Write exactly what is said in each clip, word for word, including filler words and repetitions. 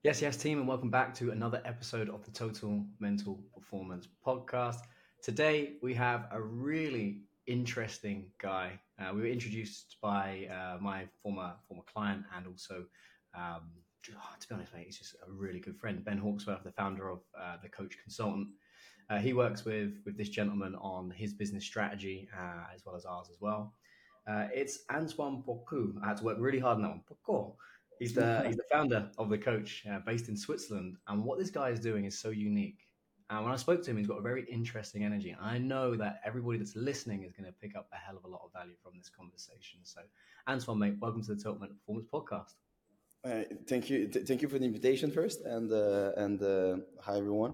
Yes, yes, team, and welcome back to another episode of the Total Mental Performance Podcast. Today, we have a really interesting guy. Uh, we were introduced by uh, my former former client, and also, um, to be honest, mate, he's just a really good friend, Ben Hawksworth, the founder of uh, the Coach Consultant. Uh, he works with with this gentleman on his business strategy uh, as well as ours as well. Uh, it's Antoine Pocou. I had to work really hard on that one. Pocou. He's the he's the founder of the Coach, uh, based in Switzerland. And what this guy is doing is so unique. And when I spoke to him, he's got a very interesting energy. And I know that everybody that's listening is going to pick up a hell of a lot of value from this conversation. So, Antoine, mate, welcome to the Total Mental Performance Podcast. Uh, thank you, th- thank you for the invitation first, and uh, and uh, hi everyone.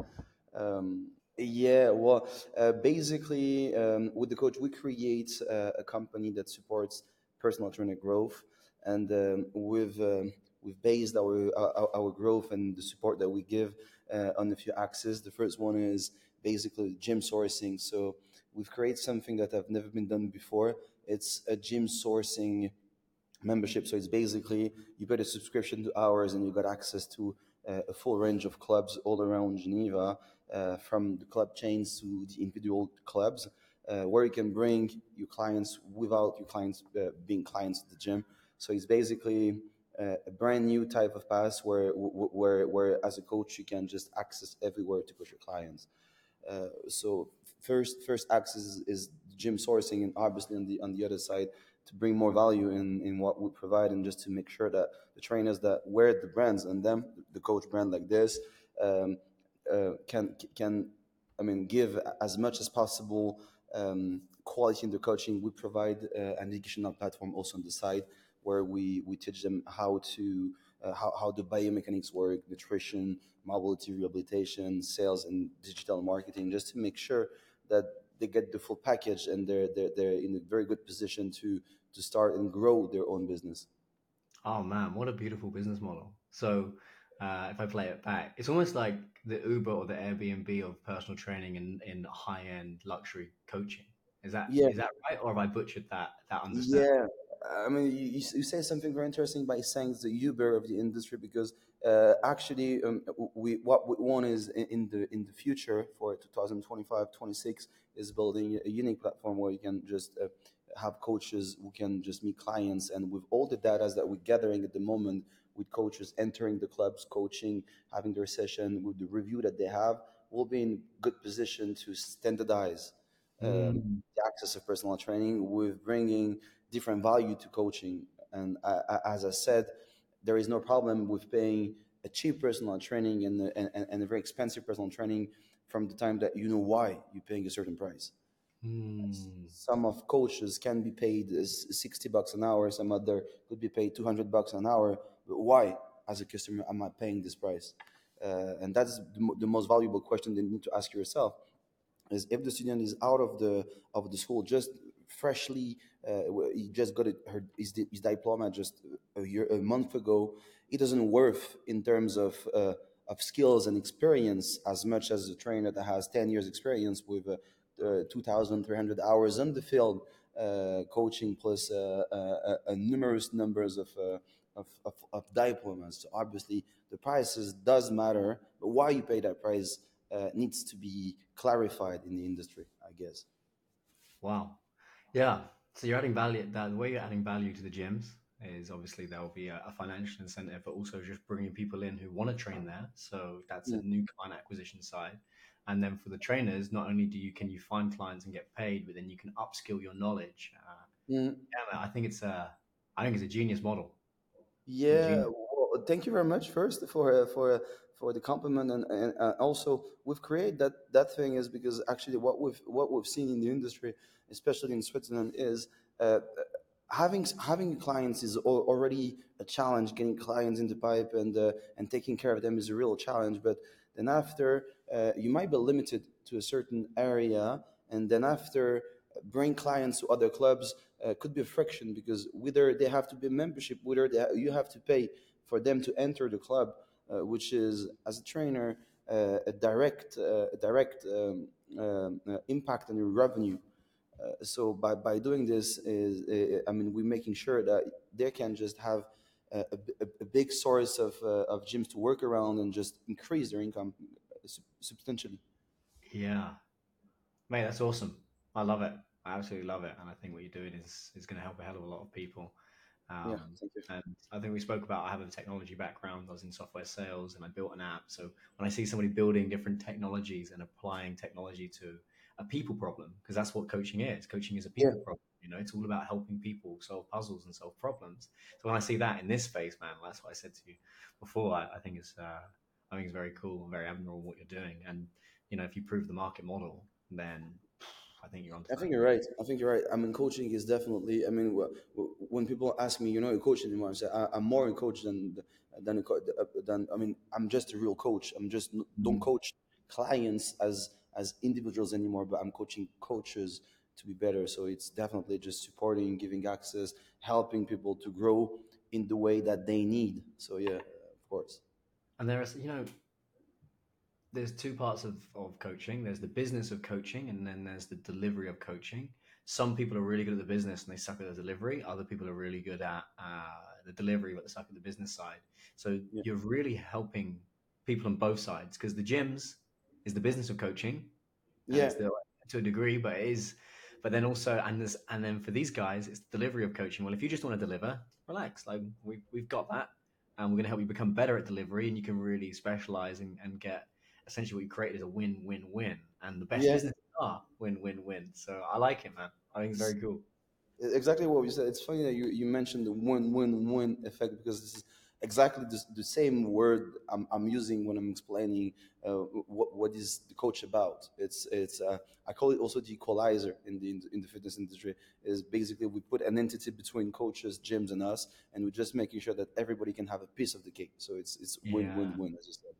Um, yeah, well, uh, basically, um, with the coach, we create uh, a company that supports personal trainer growth, and um, we've um, we've based our, our our growth and the support that we give uh, on a few axes. The first one is basically gym sourcing. So we've created something that have never been done before. It's a gym sourcing membership. So it's basically you pay a subscription to ours and you got access to uh, a full range of clubs all around Geneva, uh, from the club chains to the individual clubs, uh, where you can bring your clients without your clients uh, being clients at the gym. So it's basically uh, a brand new type of pass where, where, where as a coach you can just access everywhere to push your clients. Uh, so first first access is, is gym sourcing, and obviously on the on the other side to bring more value in in what we provide, and just to make sure that the trainers that wear the brands and them, the coach brand like this, um, uh, can can I mean give as much as possible um, quality in the coaching. We provide uh, an educational platform also on the side where we we teach them how to uh, how, how the biomechanics work, nutrition, mobility rehabilitation, sales, and digital marketing, just to make sure that they get the full package and they're they're, they're in a very good position to to start and grow their own business. Oh man, what a beautiful business model. So, uh, if I play it back, it's almost like the Uber or the Airbnb of personal training in, in high end luxury coaching. Is that Yeah, is that right, or have I butchered that that understanding? yeah. I mean, you, you you say something very interesting by saying it's the Uber of the industry, because uh, actually, um, we what we want is in in the in the future for twenty twenty-five, twenty-six is building a unique platform where you can just uh, have coaches who can just meet clients, and with all the data that we're gathering at the moment, with coaches entering the clubs, coaching, having their session, with the review that they have, we'll be in good position to standardize um, Mm. the access of personal training with bringing different value to coaching. And uh, uh, as I said, there is no problem with paying a cheap personal training and, and, and a very expensive personal training from the time that you know why you're paying a certain price. Mm. Some of coaches can be paid as sixty bucks an hour, some other could be paid two hundred bucks an hour. But why, as a customer, am I paying this price? Uh, and that's the, mo- the most valuable question that you need to ask yourself, is if the student is out of the of the school, just freshly uh, he just got it, her, his, di- his diploma just a year a month ago, it doesn't worth in terms of uh, of skills and experience as much as a trainer that has ten years experience with uh, uh, two thousand three hundred hours on the field, uh, coaching plus uh, uh, uh, uh, numerous numbers of, uh, of, of of diplomas. So obviously the prices does matter, but why you pay that price uh, needs to be clarified in the industry, I guess. Wow. Yeah. So you're adding value. That the way you're adding value to the gyms is obviously there will be a, a financial incentive, but also just bringing people in who want to train there. So that's a Yeah. new client acquisition side. And then for the trainers, not only do you can you find clients and get paid, but then you can upskill your knowledge. Uh, Mm, yeah, man, I think it's a I think it's a genius model. yeah. Genius. Well, thank you very much first for uh, for uh, for the compliment, and, and uh, also we've created that that thing is because actually what we've what we've seen in the industry, especially in Switzerland, is uh, having having clients is al- already a challenge. Getting clients into pipe and uh, and taking care of them is a real challenge. But then after, uh, you might be limited to a certain area, and then after bring clients to other clubs uh, could be a friction, because whether they have to be a membership, whether they ha- you have to pay for them to enter the club, uh, which is as a trainer uh, a direct uh, a direct um, um, uh, impact on your revenue. Uh, so by, by doing this is uh, I mean we're making sure that they can just have a, a, a big source of uh, of gyms to work around and just increase their income sub- substantially. Yeah, mate, that's awesome. I love it. I absolutely love it, and I think what you're doing is is going to help a hell of a lot of people. Yeah, Um, thank you. and I think we spoke about I have a technology background. I was in software sales, and I built an app. So when I see somebody building different technologies and applying technology to a people problem, because that's what coaching is. Coaching is a Yeah, people problem. You know, it's all about helping people solve puzzles and solve problems. So when I see that in this space, man, that's what I said to you before. I, I think it's uh, I think it's very cool and very admirable what you're doing. And you know, if you prove the market model, then I think you're onto I think something you're big. right. I think you're right. I mean, coaching is definitely. I mean, wh- wh- when people ask me, you know, a coach anymore, I say I, I'm more a coach than than a co- uh, than. I mean, I'm just a real coach. I'm just don't Mm. coach clients as as individuals anymore, but I'm coaching coaches to be better. So it's definitely just supporting, giving access, helping people to grow in the way that they need. So yeah, of course. And there is, you know, there's two parts of, of coaching. There's the business of coaching, and then there's the delivery of coaching. Some people are really good at the business and they suck at the delivery. Other people are really good at uh, the delivery, but they suck at the business side. So Yeah, you're really helping people on both sides, because the gyms is the business of coaching, and yeah, it's the to a degree, but it is. But then also, and this, and then for these guys, it's the delivery of coaching. Well, if you just want to deliver, relax. Like we we've got that, and we're going to help you become better at delivery, and you can really specialize and, and get essentially what you created is a win-win-win, and the best yeah. businesses are win-win-win. So I like it, man. I think it's very cool. Exactly what you said. It's funny that you, you mentioned the win win win effect because this is exactly the, the same word I'm, I'm using when I'm explaining uh, what, what is the coach about. It's it's uh, I call it also the equalizer in the in the fitness industry. Is basically we put an entity between coaches, gyms, and us, and we're just making sure that everybody can have a piece of the cake. So it's it's win win Yeah. win as you said.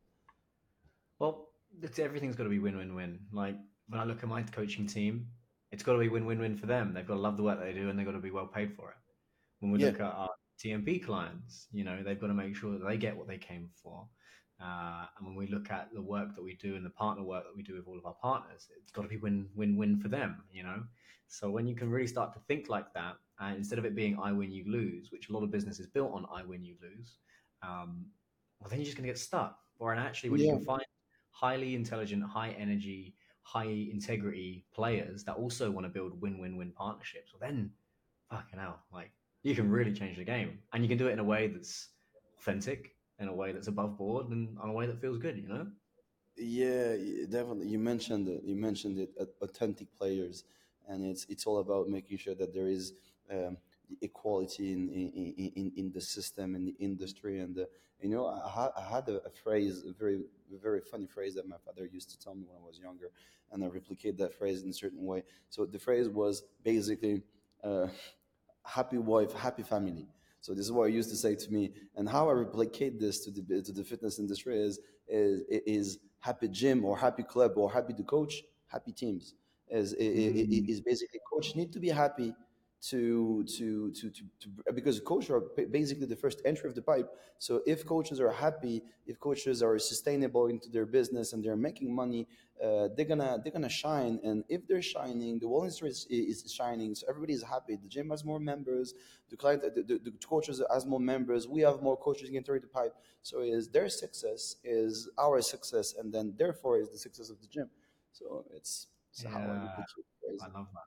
Well, it's, everything's got to be win-win-win. Like when I look at my coaching team, it's got to be win-win-win for them. They've got to love the work they do, and they've got to be well paid for it. When we Yeah, look at our T M P clients, you know, they've got to make sure that they get what they came for. Uh, and when we look at the work that we do and the partner work that we do with all of our partners, it's got to be win, win, win for them, you know? So when you can really start to think like that, and instead of it being I win, you lose, which a lot of business is built on I win, you lose, um, well, then you're just going to get stuck. Or and actually, when you yeah. can find highly intelligent, high energy, high integrity players that also want to build win, win, win partnerships, well, then fucking hell, like you can really change the game, and you can do it in a way that's authentic, in a way that's above board, and in a way that feels good. You know? Yeah, y- definitely. You mentioned it. You mentioned it. au- Authentic players, and it's it's all about making sure that there is um, the equality in in, in in in the system in the industry. And uh, you know, I, ha- I had a, a phrase, a very a very funny phrase that my father used to tell me when I was younger, and I replicate that phrase in a certain way. So the phrase was basically. Uh, happy wife, happy family. So this is what I used to say to me, and how I replicate this to the to the fitness industry is is is happy gym or happy club or happy the coach, happy teams. Is Mm, is basically coach need to be happy to to to to, to because coaches are ba- basically the first entry of the pipe. So if coaches are happy, if coaches are sustainable into their business and they're making money, uh, they're gonna they're gonna shine. And if they're shining, the whole industry is, is shining. So everybody is happy. The gym has more members. The client, the, the, the coaches has more members. We have more coaches entering the pipe. So is their success is our success, and then therefore is the success of the gym. So it's, it's how I yeah, replicate I crazy. love that.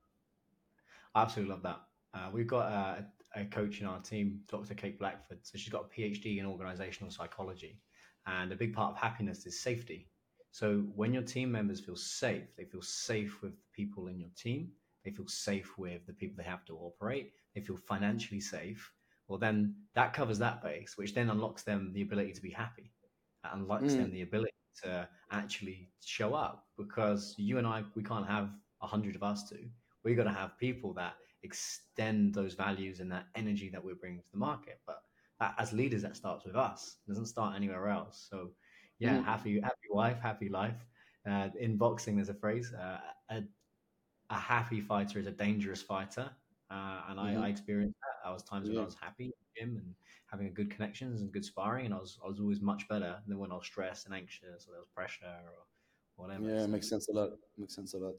I absolutely love that. Uh, we've got uh, a coach in our team, Doctor Kate Blackford. So she's got a PhD in organizational psychology, and a big part of happiness is safety. So when your team members feel safe, they feel safe with the people in your team. They feel safe with the people they have to operate. They feel financially safe. Well, then that covers that base, which then unlocks them the ability to be happy. That unlocks Mm, them the ability to actually show up, because you and I, we can't have a hundred of us two. We got to have people that extend those values and that energy that we're bringing to the market. But that, as leaders, that starts with us. It doesn't start anywhere else. So, yeah, mhm. happy, happy wife, happy life. Uh, in boxing, there's a phrase: uh, a, a happy fighter is a dangerous fighter. Uh, and I, I Hmm. experienced that. I was times when I Yeah, was happy in the gym and having a good connections and good sparring, and I was I was always much better than when I was stressed and anxious or there was pressure or whatever. yeah, So makes sense a lot. Makes sense a lot.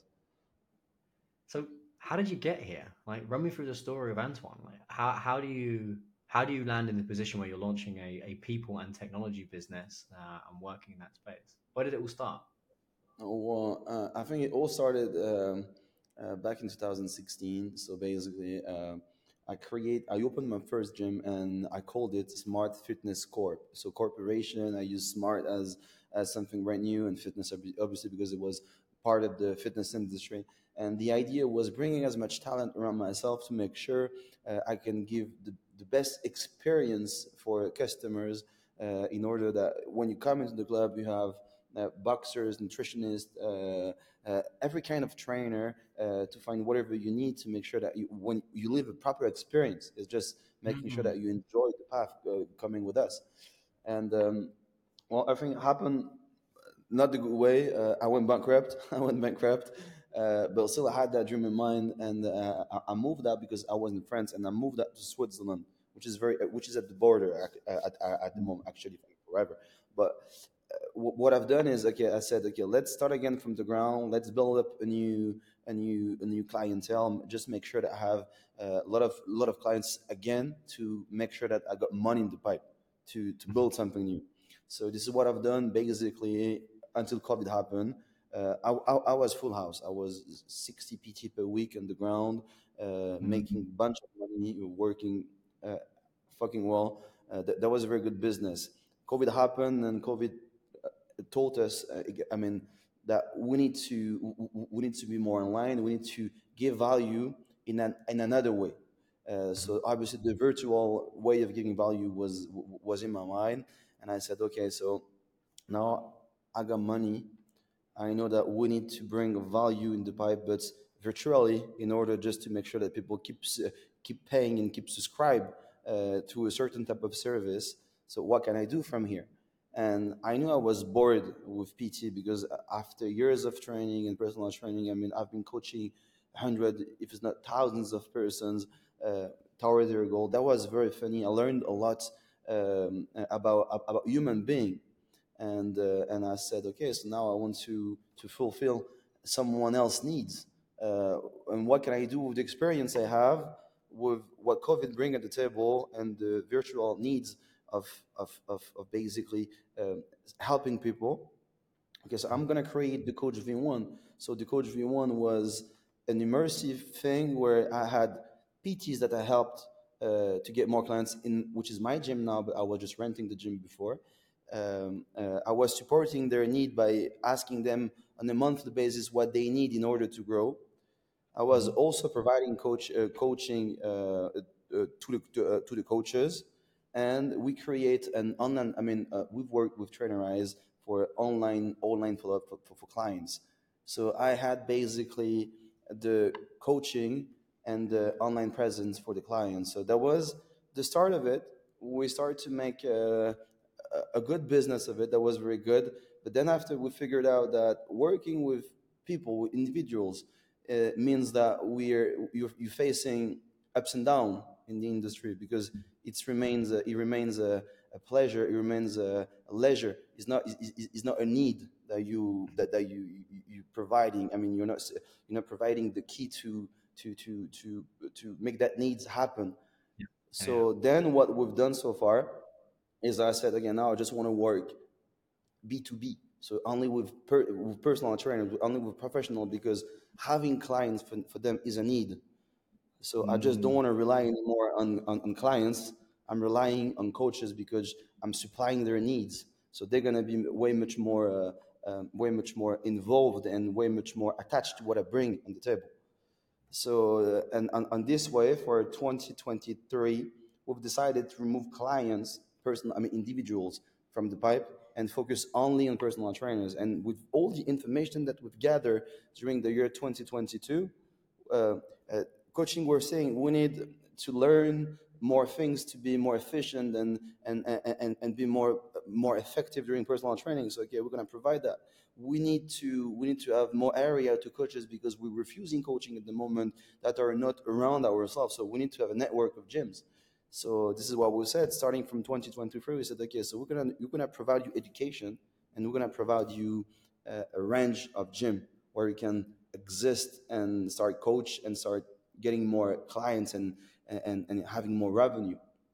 So how did you get here? Like, run me through the story of Antoine. Like, how how do you how how do you land in the position where you're launching a, a people and technology business uh, and working in that space? Where did it all start? Oh, well, uh, I think it all started um, uh, back in two thousand sixteen. So basically, uh, I create, I opened my first gym and I called it Smart Fitness Corp. So corporation, I use smart as as something brand new, and fitness obvi- obviously because it was part of the fitness industry. And the idea was bringing as much talent around myself to make sure uh, I can give the, the best experience for customers uh, in order that when you come into the club, you have uh, boxers, nutritionists, uh, uh, every kind of trainer uh, to find whatever you need to make sure that you, when you live a proper experience, it's just making sure Mm, that you enjoy the path uh, coming with us. And um, well, everything happened not the good way. Uh, I went bankrupt. I went bankrupt. Uh, but still, I had that dream in mind, and uh, I, I moved out because I was in France, and I moved out to Switzerland, which is very, which is at the border at, at, at at the moment, actually, forever. But wh- what I've done is okay. I said okay, let's start again from the ground. Let's build up a new, a new, a new clientele. Just make sure that I have uh, a lot of, lot of clients again to make sure that I got money in the pipe to to build something new. So this is what I've done basically until COVID happened. Uh, I, I, I was full house. I was sixty P T per week on the ground, uh, making mm, a bunch of money, working uh, fucking well. Uh, that, that was a very good business. COVID happened, and COVID uh, taught us. Uh, I mean, that we need to we need to be more online. We need to give value in an in another way. Uh, mm, so obviously, the virtual way of giving value was was in my mind, and I said, okay, so now I got money. I know that we need to bring value in the pipe, but virtually, in order just to make sure that people keep s- keep paying and keep subscribe uh, to a certain type of service. So what can I do from here? And I knew I was bored with P T because after years of training and personal training, I mean, I've been coaching hundred, if it's not thousands of persons uh, toward their goal. That was very funny. I learned a lot um, about about human being, and uh, and I said, okay, so now I want to to fulfill someone else's needs, uh, and what can I do with the experience I have with what COVID bring at the table and the virtual needs of of of, of basically um, helping people. Okay, so I'm gonna create the Coach V one. So the Coach V one was an immersive thing where I had P Ts that I helped uh, to get more clients in, which is my gym now, but I was just renting the gym before. Um, uh, I was supporting their need by asking them on a monthly basis what they need in order to grow. I was mm, also providing coach uh, coaching uh, uh, to the to, uh, to the coaches, and we create an online. I mean, uh, we've worked with Trainerize for online online follow up for, for, for clients. So I had basically the coaching and the online presence for the clients. So that was the start of it. We started to make a, a good business of it. That was very good. But then after we figured out that working with people, with individuals, uh, means that we're you're, you're facing ups and downs in the industry because it remains a, it remains a, a pleasure, it remains a, a leisure. It's not it's, it's not a need that you that, that you, you you're providing. I mean, you're not you're not providing the key to to to to to make that needs happen. yeah, yeah, yeah. So then what we've done so far is I said again, now I just want to work B two B. So only with, per, with personal trainers, only with professional, because having clients for, for them is a need. So I just don't Mm, want to rely anymore on, on, on clients. I'm relying on coaches because I'm supplying their needs. So they're gonna be way much more, uh, um, way much more involved and way much more attached to what I bring on the table. So, uh, and on, on this way for twenty twenty-three, we've decided to remove clients, personal, I mean individuals, from the pipe and focus only on personal trainers. And with all the information that we've gathered during the year twenty twenty-two, uh, uh, coaching, we're saying we need to learn more things to be more efficient and and and, and be more more effective during personal training. So okay, we're going to provide that. We need to we need to have more area to coaches because we're refusing coaching at the moment that are not around ourselves. So we need to have a network of gyms. So this is what we said. Starting from twenty twenty-three, we said, okay, so we're gonna we're gonna provide you education, and we're gonna provide you uh, a range of gym where you can exist and start coach and start getting more clients and and, and having more revenue.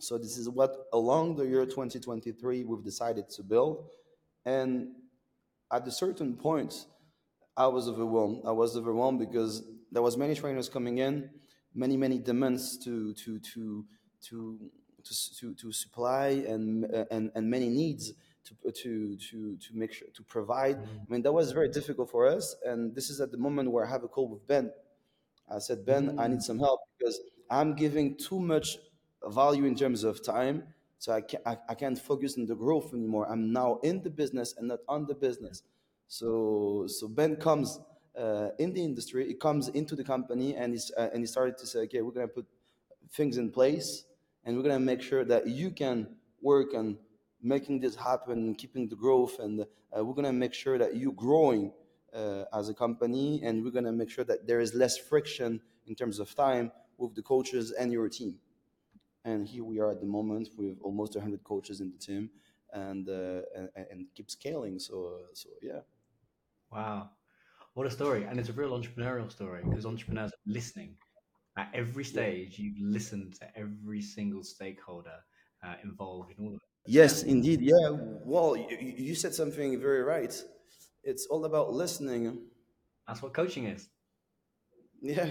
So this is what along the year twenty twenty-three we've decided to build. And at a certain point, I was overwhelmed. I was overwhelmed because there was many trainers coming in, many many demands to to to to to to, to supply, and and and many needs to to to to make sure to provide. Mm. I mean, that was very difficult for us. And this is at the moment where I have a call with Ben. I said, Ben, I need Mm. some help because I'm giving too much value in terms of time. So I can't, I, I can't focus on the growth anymore. I'm now in the business and not on the business. So, so Ben comes uh, in the industry, he comes into the company, and, he's, uh, and he started to say, okay, we're going to put things in place, and we're going to make sure that you can work on making this happen, keeping the growth, and uh, we're going to make sure that you're growing uh, as a company, and we're going to make sure that there is less friction in terms of time with the coaches and your team. And here we are at the moment with almost one hundred coaches in the team, and uh, and, and keep scaling. So uh, so yeah. Wow. What a story. And it's a real entrepreneurial story because entrepreneurs are listening. At every Yeah. stage, you've listened to every single stakeholder uh, involved in all of it. Yeah, Yes, indeed. Yeah. Well, you, you said something very right. It's all about listening. that's what coaching is. Yeah.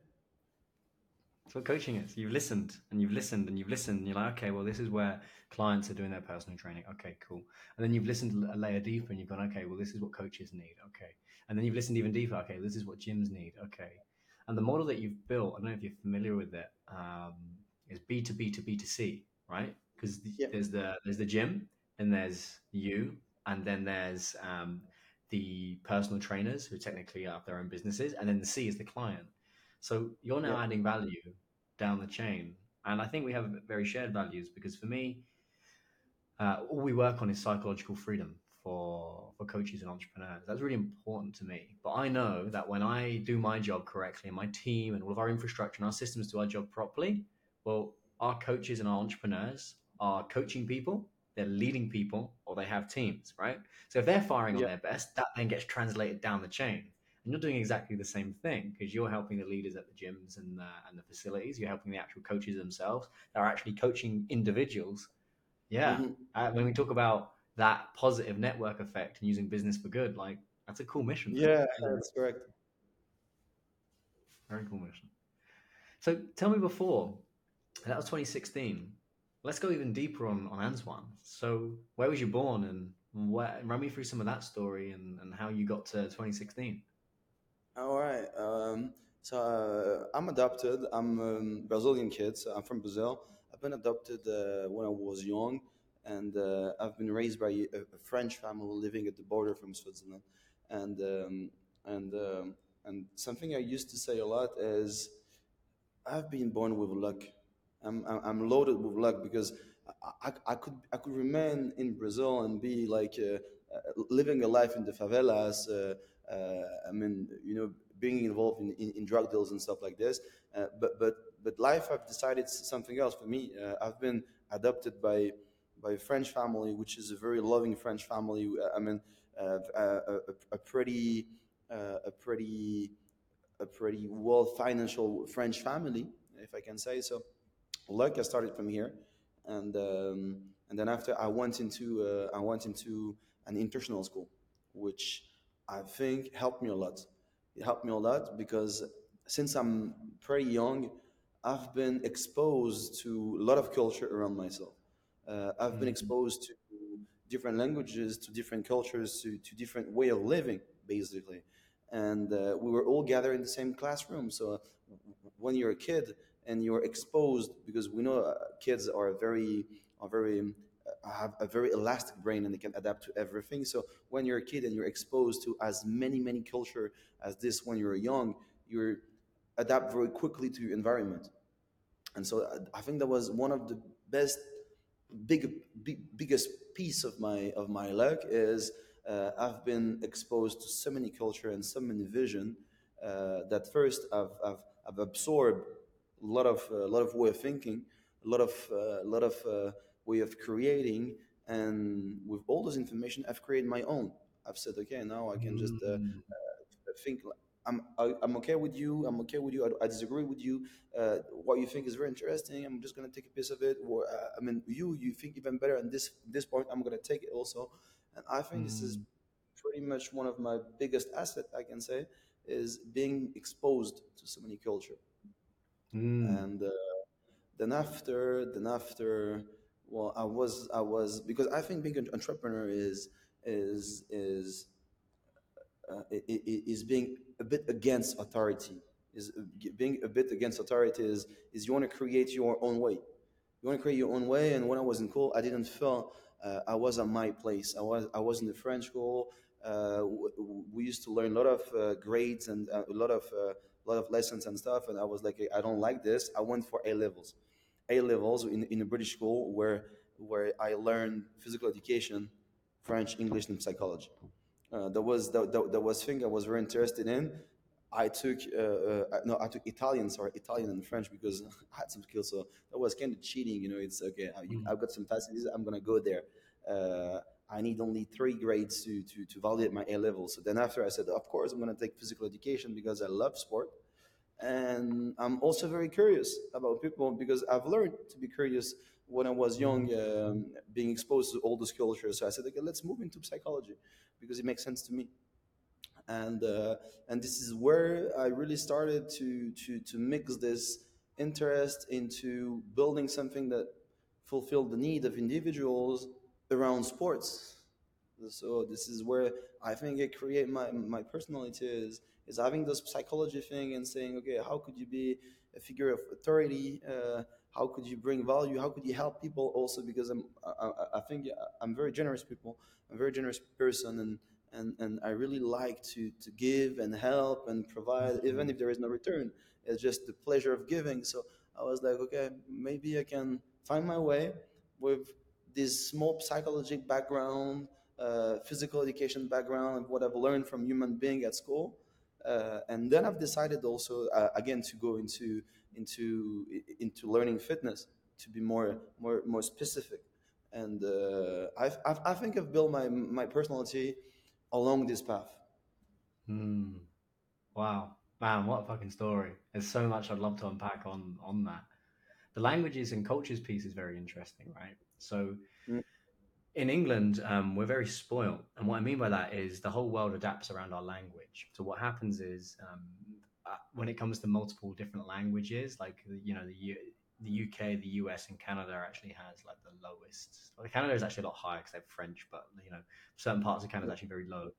That's what coaching is. You've listened and you've listened and you've listened. And you're like, okay, well, this is where clients are doing their personal training. Okay, cool. And then you've listened a layer deeper and you've gone, okay, well, this is what coaches need. Okay. And then you've listened even deeper. Okay, this is what gyms need. Okay. And the model that you've built, I don't know if you're familiar with it, um, is B to B to B to C, right? Because the, Yeah. there's the there's the gym, and there's you, and then there's um, the personal trainers who technically have their own businesses, and then the C is the client. So you're Yeah. now adding value down the chain. And I think we have very shared values because for me, uh, all we work on is psychological freedom for, for coaches and entrepreneurs. That's really important to me. But I know that when I do my job correctly and my team and all of our infrastructure and our systems do our job properly, well, our coaches and our entrepreneurs are coaching people, they're leading people, or they have teams, right? So if they're firing on Yeah. their best, that then gets translated down the chain. And you're doing exactly the same thing because you're helping the leaders at the gyms and the, and the facilities. You're helping the actual coaches themselves. They're actually coaching individuals. Yeah. Hmm. Uh, when we talk about that positive network effect and using business for good, like that's a cool mission, man. Yeah. That is a That's correct. very cool mission. So tell me before, that was twenty sixteen. Let's go even deeper on, on Antoine. So where was you born and where, run me through some of that story and, and how you got to twenty sixteen. All right. Um, so uh, I'm adopted. I'm a Brazilian kid. So I'm from Brazil. I've been adopted uh, when I was young, and uh, I've been raised by a, a French family living at the border from Switzerland. And um, and um, and something I used to say a lot is, I've been born with luck. I'm, I'm I'm loaded with luck because I, I, I could I could remain in Brazil and be like uh, uh, living a life in the favelas. Uh, uh, I mean, you know, being involved in, in, in drug deals and stuff like this. Uh, but but but life, I've decided something else for me. Uh, I've been adopted by by a French family, which is a very loving French family. I mean, uh, a, a, a pretty uh, a pretty a pretty well financial French family, if I can say so. Like I started from here, and um, and then after I went into uh, I went into an international school, which I think helped me a lot. It helped me a lot because since I'm pretty young, I've been exposed to a lot of culture around myself. Uh, I've been Mm. exposed to different languages, to different cultures, to, to different way of living, basically. And uh, we were all gathered in the same classroom. So uh, when you're a kid and you're exposed, because we know uh, kids are very, are very, um, uh, have a very elastic brain and they can adapt to everything. So when you're a kid and you're exposed to as many, many culture as this when you're young, you adapt very quickly to your environment. And so uh, I think that was one of the best big, big biggest piece of my of my luck is uh, I've been exposed to so many culture and so many vision uh, that first I've, I've I've absorbed a lot of a lot of way of thinking, a lot of uh, a lot of uh, way of creating, and with all this information I've created my own. I've said, okay, now I can just uh, Mm. think. I'm I, I'm okay with you. I'm okay with you. I, I disagree with you. Uh, what you think is very interesting. I'm just gonna take a piece of it. Or uh, I mean, you you think even better. And this this point, I'm gonna take it also. And I think this is Mm. pretty much one of my biggest asset. I can say is being exposed to so many culture. Mm. And uh, then after then after, well, I was I was because I think being an entrepreneur is is is uh, i- i- is being a bit against authority. Is uh, being a bit against authority is is you want to create your own way. You want to create your own way. And when I was in school, I didn't feel uh, I was at my place. I was I was in the French school. Uh, w- w- we used to learn a lot of uh, grades and uh, a lot of uh, lot of lessons and stuff. And I was like, I don't like this. I went for A levels. A levels in, in a British school where where I learned physical education, French, English, and psychology. Uh, that was that, that, that was thing I was very interested in. I took uh, uh, no, I took Italian, sorry, Italian and French because I had some skills. So that was kind of cheating, you know. It's okay. I- you- Mm. I've got some facilities. I'm gonna go there. Uh, I need only three grades to, to to validate my A level. So then after I said, of course, I'm gonna take physical education because I love sport, and I'm also very curious about people because I've learned to be curious when I was young, um, being exposed to all those cultures. So I said, okay, let's move into psychology because it makes sense to me. And uh, and this is where I really started to to to mix this interest into building something that fulfilled the need of individuals around sports. So this is where I think I create my my personality is is having this psychology thing and saying, okay, how could you be a figure of authority? Uh, how could you bring value? How could you help people also? Because I'm I, I I think I'm very generous people. I'm a very generous person, and and and I really like to to give and help and provide, even Mm. if there is no return. It's just the pleasure of giving. So I was like, okay, maybe I can find my way with this small psychological background, uh, physical education background, what I've learned from human being at school. Uh, and then I've decided also uh, again to go into into into learning fitness to be more more more specific. And uh, I've, I've, I think I've built my my personality along this path. Mm. Wow, man, what a fucking story! There's so much I'd love to unpack on on that. The languages and cultures piece is very interesting, right? So Mm, in England, um, we're very spoiled, and what I mean by that is the whole world adapts around our language. So what happens is um, uh, when it comes to multiple different languages, like you know the U- the U K, the U S, and Canada actually has like the lowest. Well, Canada is actually a lot higher because they have French, but you know certain parts of Canada is actually very low.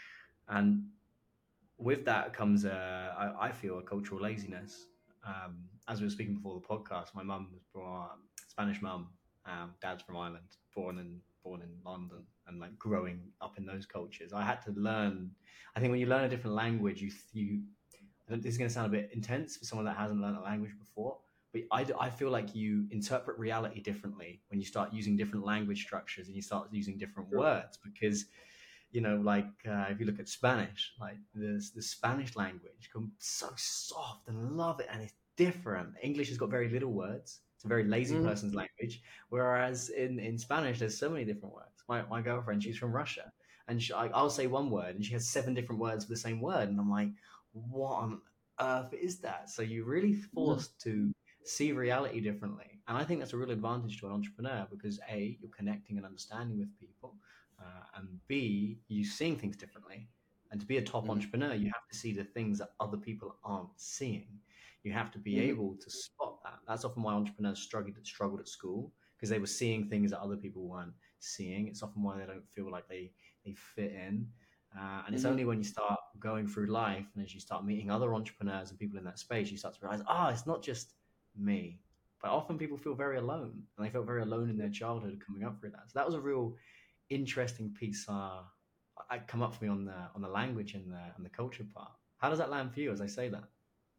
And with that comes, a, I, I feel, a cultural laziness. Um, as we were speaking before the podcast, my mum was born Spanish mum, um, dad's from Ireland, born in born in London, and like growing up in those cultures, I had to learn. I think when you learn a different language, you you. I don't, this is going to sound a bit intense for someone that hasn't learned a language before, but I, I feel like you interpret reality differently when you start using different language structures and you start using different true. words because you know, like uh, if you look at Spanish, like the the Spanish language, can so soft and love it, and it's different. English has got very little words. It's a very lazy Mm, person's language, whereas in in Spanish, there's so many different words. My my girlfriend, she's from Russia, and she, I, I'll say one word, and she has seven different words for the same word, and I'm like, what on earth is that? So you're really mm, forced to see reality differently, and I think that's a real advantage to an entrepreneur because a you're connecting and understanding with people, uh, and B, you seeing things differently. And to be a top mm, entrepreneur, you have to see the things that other people aren't seeing. You have to be mm, able to spot that. That's often why entrepreneurs struggled struggled at school because they were seeing things that other people weren't seeing. It's often why they don't feel like they they fit in. Uh, and it's mm, only when you start going through life and as you start meeting other entrepreneurs and people in that space, you start to realize, ah, oh, it's not just me. But often people feel very alone, and they felt very alone in their childhood coming up through that. So that was a real interesting piece uh, I come up for me on the on the language and the and the culture part. How does that land for you as I say that?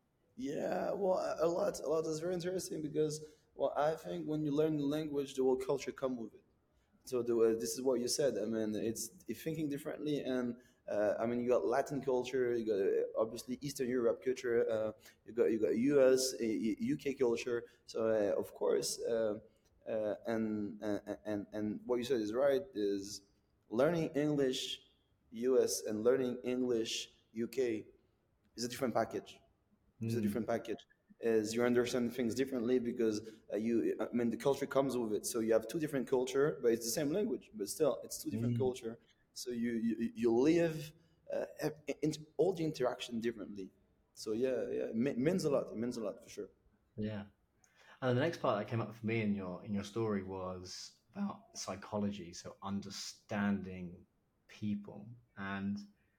yeah, well, a a lot, a lot is very interesting because, well, I think when you learn the language, the whole culture come with it. So the, uh, this is what you said. I mean, it's it's thinking differently, and uh, I mean, you got Latin culture, you got uh, obviously Eastern Europe culture, uh, you got you got U S, uh, U K culture. So uh, of course, uh, uh, and, and and and what you said is right. Is learning English U S and learning English U K. It's a different package. It's a Mm. different package. Is you understand things differently because uh, you, I mean, the culture comes with it. So you have two different culture, but it's the same language, but still, it's two different Mm. culture. So you you, you live uh, in, all the interaction differently. So yeah, yeah, it me- means a lot. It means a lot for sure. Yeah. And the next part that came up for me in your in your story was about psychology, so understanding people. And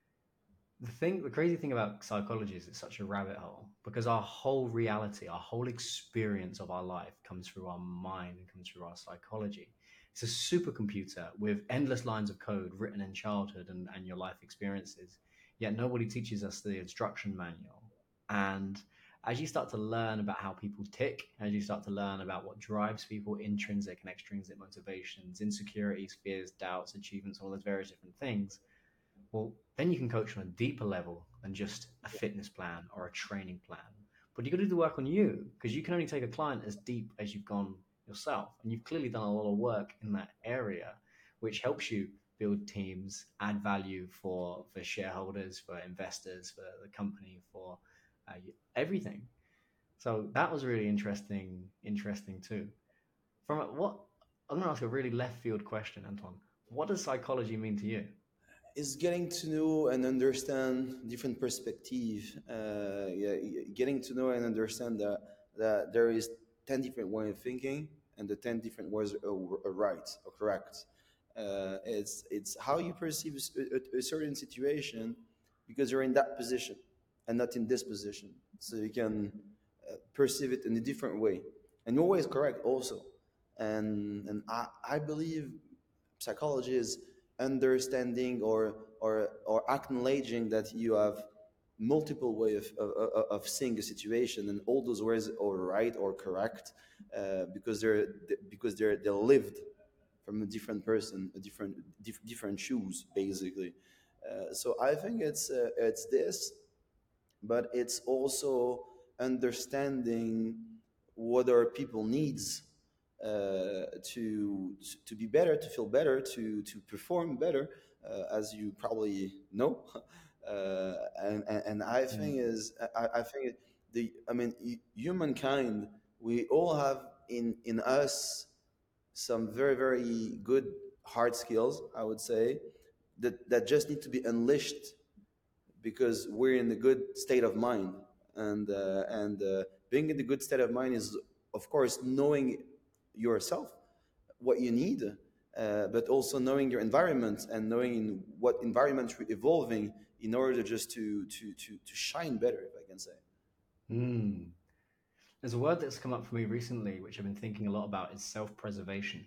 the thing, the crazy thing about psychology is it's such a rabbit hole because our whole reality, our whole experience of our life comes through our mind and comes through our psychology. It's a supercomputer with endless lines of code written in childhood and, and your life experiences. Yet nobody teaches us the instruction manual. And as you start to learn about how people tick, as you start to learn about what drives people, intrinsic and extrinsic motivations, insecurities, fears, doubts, achievements, all those various different things, well, then you can coach on a deeper level than just a fitness plan or a training plan. But you got to do the work on you because you can only take a client as deep as you've gone yourself. And you've clearly done a lot of work in that area, which helps you build teams, add value for, for shareholders, for investors, for the company, for uh, everything. So that was really interesting, interesting too. From a, what I'm going to ask a really left field question, Anton. What does psychology mean to you? Is getting to know and understand different perspective. Uh, yeah, getting to know and understand that that there is ten different ways of thinking, and the ten different ways are, are right or correct. Uh, it's it's how you perceive a, a certain situation because you're in that position and not in this position, so you can uh, perceive it in a different way, and you're always correct also. And and I, I believe psychology is understanding or or or acknowledging that you have multiple way of, of, of of seeing a situation, and all those ways are right or correct uh, because they're because they're they're lived from a different person, a different dif- different shoes basically. Uh, so I think it's uh, it's this, but it's also understanding what our people needs uh, to to be better, to feel better, to to perform better, uh, as you probably know. Uh, and, and and I think Mm. is I, I think the I mean hu- humankind, we all have in in us some very very good hard skills, I would say, that that just need to be unleashed because we're in a good state of mind. And uh, and uh, being in the good state of mind is, of course, knowing yourself, what you need, uh, but also knowing your environment and knowing in what environment you're evolving in order just to to to to shine better, if I can say. Mm. There's a word that's come up for me recently, which I've been thinking a lot about, is self-preservation.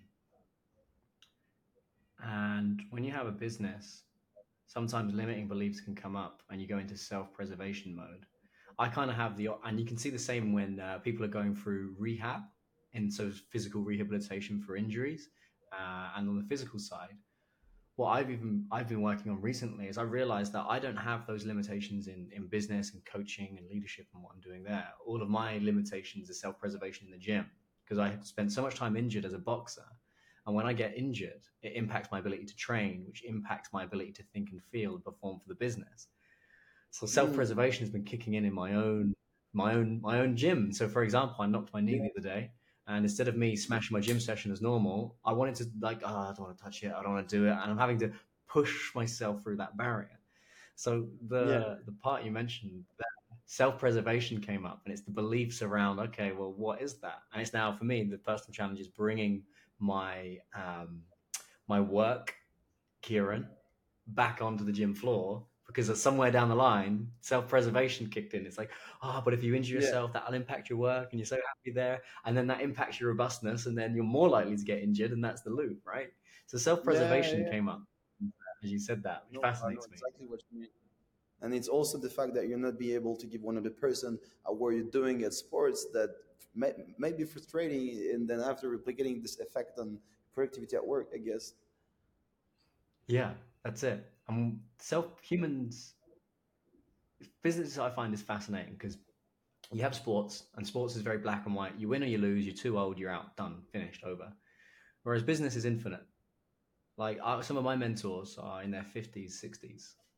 And when you have a business, sometimes limiting beliefs can come up and you go into self-preservation mode. I kind of have the, and you can see the same when uh, people are going through rehab, and so physical rehabilitation for injuries. Uh, and on the physical side, what I've even I've been working on recently is I realized that I don't have those limitations in in business and coaching and leadership and what I'm doing there. All of my limitations are self-preservation in the gym because I have spent so much time injured as a boxer. And when I get injured, it impacts my ability to train, which impacts my ability to think and feel and perform for the business. So Mm. self-preservation has been kicking in in my own my own my own gym. So for example, I knocked my knee the other day, and instead of me smashing my gym session as normal, I wanted to like, oh, I don't want to touch it, I don't want to do it, and I'm having to push myself through that barrier. So Yeah. the the part you mentioned, that self-preservation came up, and it's the beliefs around, okay, well, what is that? And it's now for me the personal challenge is bringing my um, my work, Kieran, back onto the gym floor because somewhere down the line, self preservation kicked in. It's like, oh, but if you injure Yeah. yourself, that'll impact your work and you're so happy there. And then that impacts your robustness and then you're more likely to get injured. And that's the loop, right? So self Yeah. preservation Yeah. came up as you said that, which No, I know fascinates me. exactly what you mean. And it's also the fact that you're not be able to give one hundred percent at what you're doing at sports that may, may be frustrating, and then after replicating this effect on productivity at work, I guess. Yeah, that's it. Um, self humans, business I find is fascinating because you have sports and sports is very black and white. You win or you lose, you're too old, you're out, done, finished, over. Whereas business is infinite. Like uh, some of my mentors are in their fifties, sixties,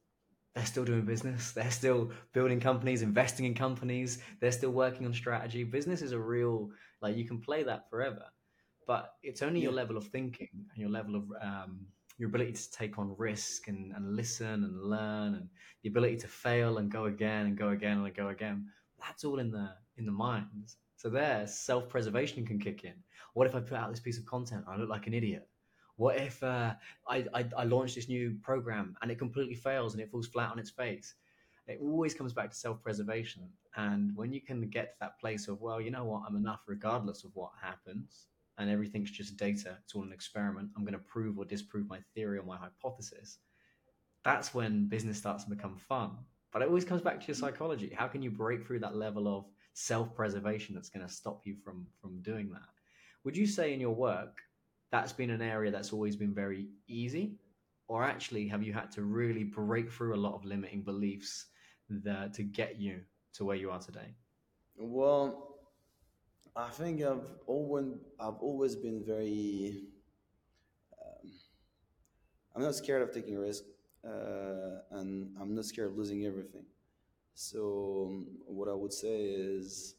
they're still doing business. They're still building companies, investing in companies. They're still working on strategy. Business is a real, like, you can play that forever, but it's only your Yeah. level of thinking and your level of um, your ability to take on risk and, and listen and learn, and the ability to fail and go again and go again and go again. That's all in the in the minds. So there, self preservation can kick in. What if I put out this piece of content? I look like an idiot. What if uh, I, I I launch this new program and it completely fails and it falls flat on its face? It always comes back to self-preservation. And when you can get to that place of, well, you know what, I'm enough regardless of what happens, and everything's just data, it's all an experiment. I'm going to prove or disprove my theory or my hypothesis. That's when business starts to become fun. But it always comes back to your psychology. How can you break through that level of self-preservation that's going to stop you from from doing that? Would you say in your work that's been an area that's always been very easy, or actually have you had to really break through a lot of limiting beliefs that to get you to where you are today? Well, I think I've always I've always been very. I'm not scared of taking a risk, uh, and I'm not scared of losing everything. So um, what I would say is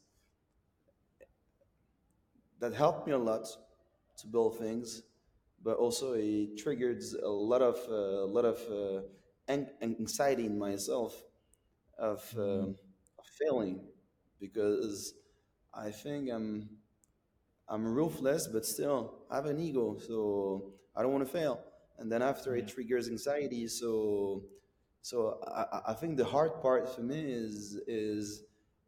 that helped me a lot to build things, but also it triggered a lot of uh, a lot of uh, an- anxiety in myself of, Mm, um of failing, because I think I'm I'm ruthless, but still I have an ego, so I don't want to fail. And then after it yeah. triggers anxiety, so so I, I I think the hard part for me is is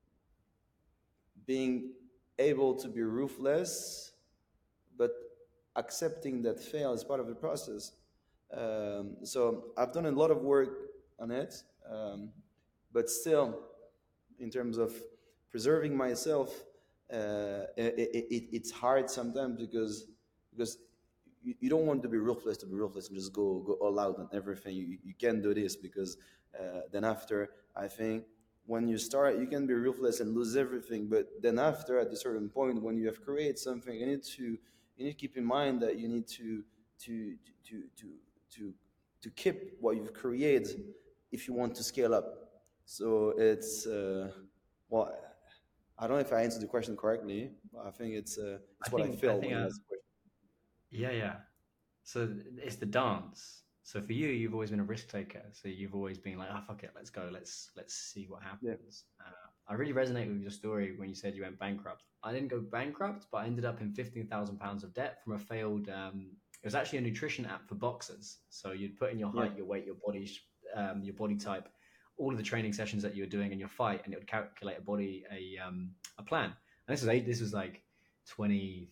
being able to be ruthless, but accepting that fail is part of the process. Um, so I've done a lot of work on it, um, but still, in terms of preserving myself, uh, it, it, it's hard sometimes because because you, you don't want to be ruthless to be ruthless and just go go all out on everything. You, you can't do this because uh, then after, I think when you start you can be ruthless and lose everything, but then after at a certain point when you have created something, you need to you need to keep in mind that you need to to to to to to keep what you've created if you want to scale up. So it's uh, well, I don't know if I answered the question correctly, but I think it's uh, I it's what I think I feel think when you uh, ask the question. yeah, yeah. So it's the dance. So for you, you've always been a risk taker. So you've always been like, "Ah, fuck it, let's go. Let's let's see what Yeah, happens." Uh, I really resonate with your story when you said you went bankrupt. I didn't go bankrupt, but I ended up in fifteen thousand pounds of debt from a failed. Um, it was actually a nutrition app for boxers. So you'd put in your yeah, height, your weight, your body, sh- um, your body type, all of the training sessions that you were doing in your fight, and it would calculate a body a um, a plan. And this was eight. This was like twenty.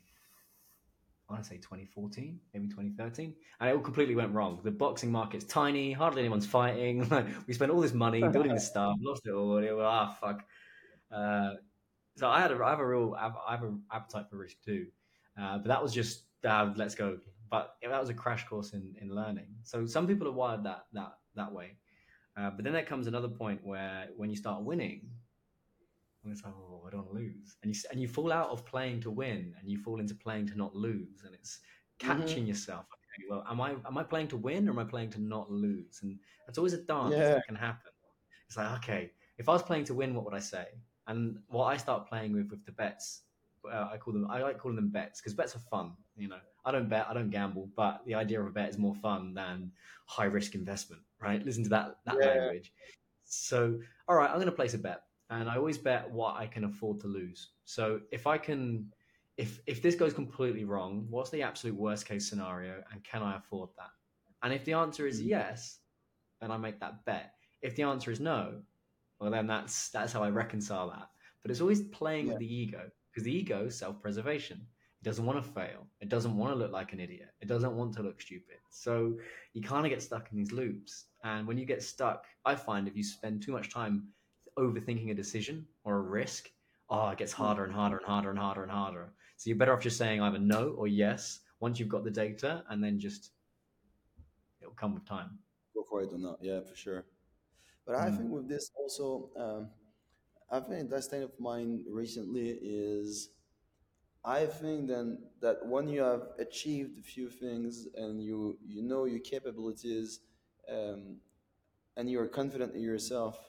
I want to say twenty fourteen, maybe twenty thirteen, and it all completely went wrong. The boxing market's tiny, hardly anyone's fighting. Like, we spent all this money building this stuff, lost it all. And it was, ah, fuck. Uh, so I had a, I have a real, I have, I have an appetite for risk too, uh, but that was just uh, let's go. But yeah, that was a crash course in in learning. So some people are wired that that that way, uh, but then there comes another point where when you start winning, and it's like, oh, I don't want to lose. And you and you fall out of playing to win, and you fall into playing to not lose, and it's hmm catching yourself. Okay, well, am I am I playing to win or am I playing to not lose? And it's always a dance yeah, that can happen. It's like, okay, if I was playing to win, what would I say? And what I start playing with with the bets, uh, I call them I like calling them bets because bets are fun. You know, I don't bet, I don't gamble, but the idea of a bet is more fun than high risk investment, right? Listen to that that yeah, language. So, all right, I'm going to place a bet, and I always bet what I can afford to lose. So if I can, if if this goes completely wrong, what's the absolute worst case scenario, and can I afford that? And if the answer is mhm, yes, then I make that bet. If the answer is no, well then that's that's how I reconcile that. But it's always playing yeah, with the ego because the ego is self-preservation. It doesn't want to fail. It doesn't want to look like an idiot. It doesn't want to look stupid. So you kind of get stuck in these loops. And when you get stuck, I find if you spend too much time overthinking a decision or a risk, oh, it gets mm, harder and harder and harder and harder and harder. So you're better off just saying either no or yes once you've got the data, and then just it'll come with time. go for it or not. Yeah, for sure. But I think Mm. with this also, um, I think that state of mind recently is I think then that when you have achieved a few things and you you know your capabilities, um, and you're confident in yourself,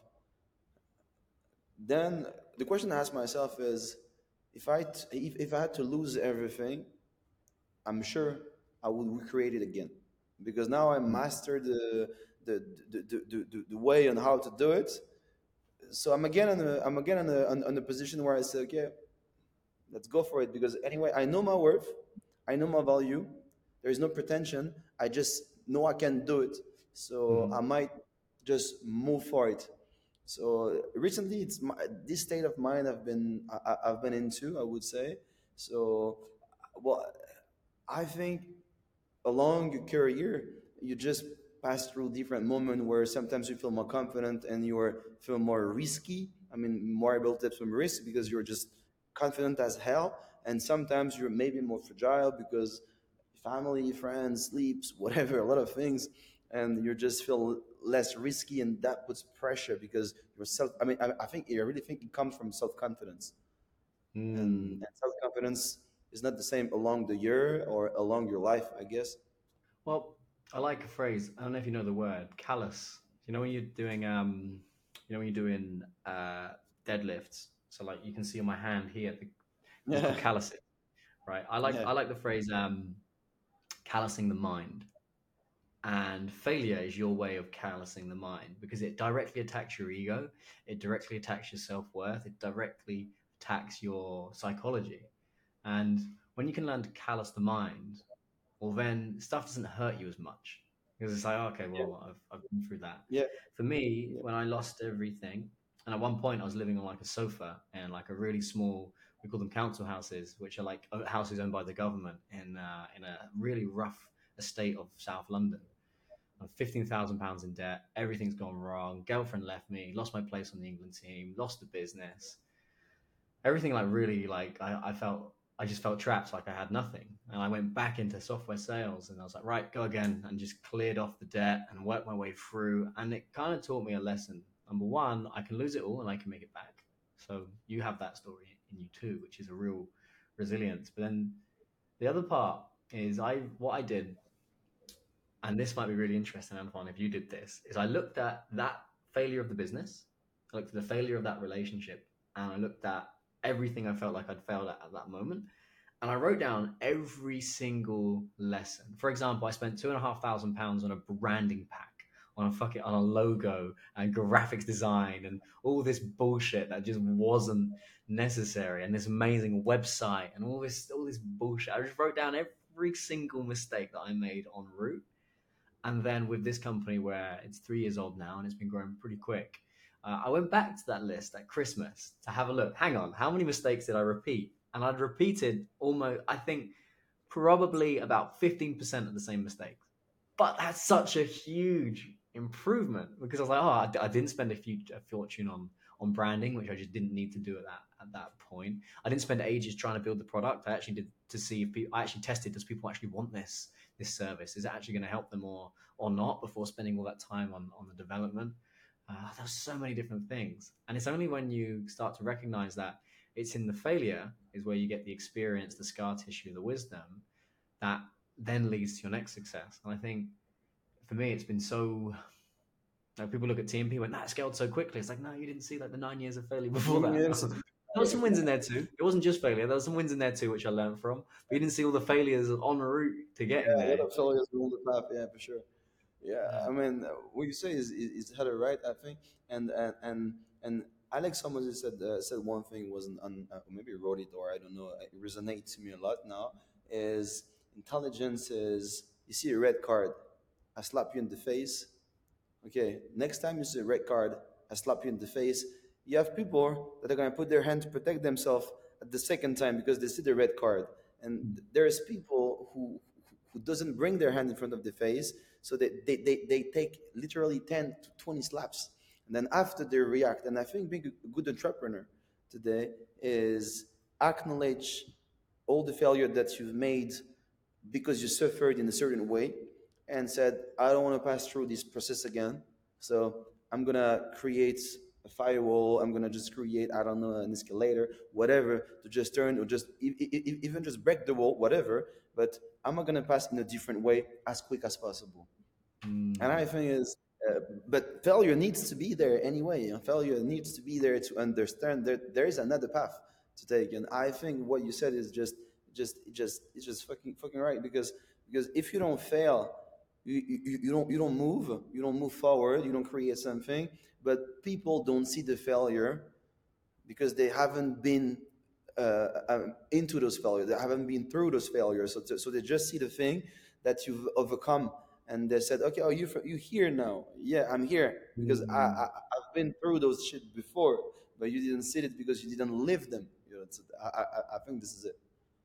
then the question I ask myself is, if I t- if, if I had to lose everything, I'm sure I would recreate it again, because now I Mm. mastered the the, the, the, the, the the way on how to do it. So I'm again in a, I'm again in a, in, in a position where I say, okay, let's go for it, because anyway, I know my worth, I know my value. There is no pretension. I just know I can do it. So I Mm. might just move for it. So recently, it's my, this state of mind I've been I, I- I've been into, I would say. So, well, I think along your career, you just pass through different moments where sometimes you feel more confident and you are feel more risky. I mean, more able to take some risk because you're just confident as hell. And sometimes you're maybe more fragile because family, friends, sleeps, whatever, a lot of things, and you just feel less risky, and that puts pressure because you're self. I mean, I, I think I really think it comes from self confidence, and, Mm. and self confidence is not the same along the year or along your life, I guess. Well, I like a phrase. I don't know if you know the word callus. You know when you're doing um, you know when you're doing uh deadlifts. So like you can see on my hand here, the, it's Yeah, called calluses, right? I like yeah, I like the phrase um, callousing the mind. And failure is your way of callousing the mind because it directly attacks your ego, it directly attacks your self worth, it directly attacks your psychology. And when you can learn to callous the mind, well, then stuff doesn't hurt you as much because it's like, "Oh, okay, yeah, well, I've, I've been through that." yeah, For me, yeah. when I lost everything, and at one point I was living on like a sofa and like a really small, we call them council houses, which are like o- houses owned by the government in uh, in a really rough estate of South London. I'm fifteen thousand pounds in debt. Everything's gone wrong. Girlfriend left me. Lost my place on the England team. Lost the business. Everything like really like I, I felt I just felt trapped, like I had nothing. And I went back into software sales, and I was like, right, go again, and just cleared off the debt and worked my way through. And it kind of taught me a lesson. Number one, I can lose it all and I can make it back. So you have that story in you too, which is a real resilience. But then the other part is I what I did, and this might be really interesting, Antoine, if you did this, is I looked at that failure of the business, I looked at the failure of that relationship, and I looked at everything I felt like I'd failed at at that moment. And I wrote down every single lesson. For example, I spent two and a half thousand pounds on a branding pack, on a fucking on a logo and graphics design and all this bullshit that just wasn't necessary, and this amazing website and all this all this bullshit. I just wrote down every single mistake that I made en route, and then with this company where it's three years old now and it's been growing pretty quick, uh, I went back to that list at Christmas to have a look. Hang on, how many mistakes did I repeat? And I'd repeated almost, I think, probably about fifteen percent of the same mistakes. But that's such a huge improvement because I was like, oh, I, I didn't spend a, few, a fortune on on branding, which I just didn't need to do at that at that point. I didn't spend ages trying to build the product. I actually did to see if people, I actually tested, does people actually want this this service? Is it actually going to help them or or not before spending all that time on on the development? Uh, there's so many different things, and it's only when you start to recognize that it's in the failure is where you get the experience, the scar tissue, the wisdom that then leads to your next success. And I think for me, it's been so. Like people look at T M P and went, that scaled so quickly. It's like, no, you didn't see like the nine years of failure before Mm, that. yes. There was some wins in there too. It wasn't just failure. There was some wins in there too, which I learned from. But you didn't see all the failures on route to getting Yeah, a lot there. of failures along the path. Yeah, for sure. Yeah, Yeah. I mean, uh, what you say is is, is header right, I think, and and and and Alex Sommers said uh, said one thing wasn't un, uh, maybe wrote it or I don't know. It resonates to me a lot now. Is intelligence is you see a red card, I slap you in the face. Okay, next time you see a red card, I slap you in the face. You have people that are going to put their hand to protect themselves at the second time because they see the red card, and there's people who who doesn't bring their hand in front of the face, so they they, they, they take literally ten to twenty slaps, and then after they react. And I think being a good entrepreneur today is acknowledge all the failure that you've made because you suffered in a certain way and said, I don't want to pass through this process again. So I'm going to create a firewall. I'm going to just create, I don't know, an escalator, whatever, to just turn or just e- e- e- even just break the wall, whatever. But I'm not going to pass in a different way as quick as possible. And I Mm. think is Uh, but failure needs to be there anyway. And failure needs to be there to understand that there is another path to take. And I think what you said is just, just, just, it's just fucking, fucking right. Because, because if you don't fail, you, you, you don't, you don't move, you don't move forward, you don't create something. But people don't see the failure because they haven't been uh, um, into those failures. They haven't been through those failures. So, to, so they just see the thing that you've overcome, and they said, "Okay, oh, you you here now? Yeah, I'm here because I, Mm. I I've been through those shit before, but you didn't see it because you didn't live them." You know, it's, I, I I think this is it.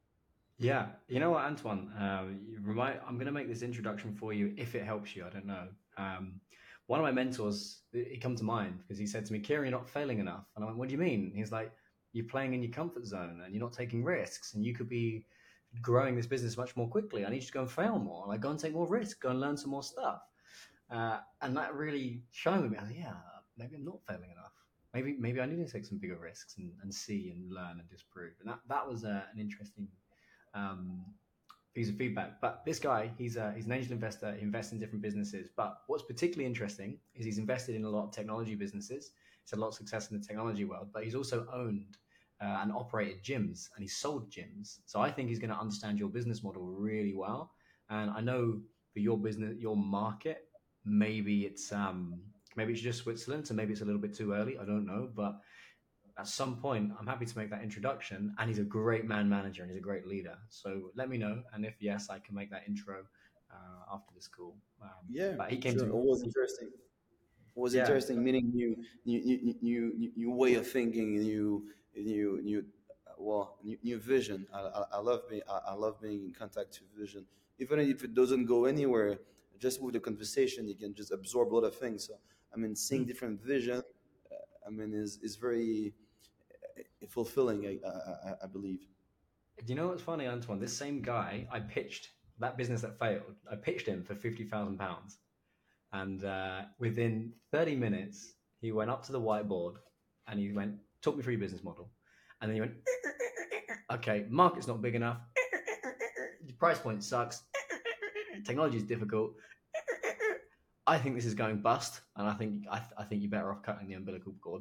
Yeah, you know what, Antoine? Um, you remind, I'm going to make this introduction for you if it helps you. I don't know. Um, one of my mentors, he come to mind because he said to me, "Kieran, you're not failing enough." And I went, "What do you mean?" He's like, "You're playing in your comfort zone and you're not taking risks, and you could be growing this business much more quickly. I need you to go and fail more. Like, go and take more risks, go and learn some more stuff." Uh, and that really shone with me. I was like, yeah, maybe I'm not failing enough. Maybe maybe I need to take some bigger risks and, and see and learn and disprove. And that, that was uh, an interesting um, piece of feedback. But this guy, he's a, he's an angel investor. He invests in different businesses. But what's particularly interesting is he's invested in a lot of technology businesses. He's had a lot of success in the technology world, but he's also owned uh, and operated gyms, and he's sold gyms. So I think he's going to understand your business model really well. And I know for your business, your market, maybe it's um maybe it's just Switzerland, so maybe it's a little bit too early. I don't know, but at some point, I'm happy to make that introduction. And he's a great man manager and he's a great leader. So let me know. And if yes, I can make that intro uh, after this call. Um, Yeah, but he came sure. to It me. was interesting. It was Yeah. interesting meeting new, new, new, new, new new way of thinking, new, new, new, uh, well, new, new vision. I, I, I love being, I, I love being in contact with vision, even if it doesn't go anywhere. Just with the conversation, you can just absorb a lot of things. So, I mean, seeing Mm. different vision, uh, I mean, is is very uh, fulfilling. I, I, I I believe. Do you know what's funny, Antoine? This same guy, I pitched that business that failed. I pitched him for fifty thousand pounds. And uh, within thirty minutes, he went up to the whiteboard and he went, "Talk me through your business model." And then he went, "Okay, market's not big enough. Your price point sucks. Technology is difficult. I think this is going bust, and I think I, th- I think you're better off cutting the umbilical cord.